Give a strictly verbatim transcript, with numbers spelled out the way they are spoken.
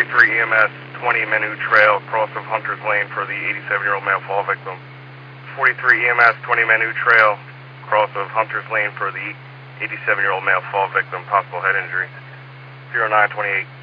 forty-three E M S, twenty Menu Trail, cross of Hunter's Lane for the eighty-seven-year-old male fall victim. forty-three E M S, twenty Menu Trail, cross of Hunter's Lane for the eighty-seven-year-old male fall victim, possible head injury. zero nine twenty-eight.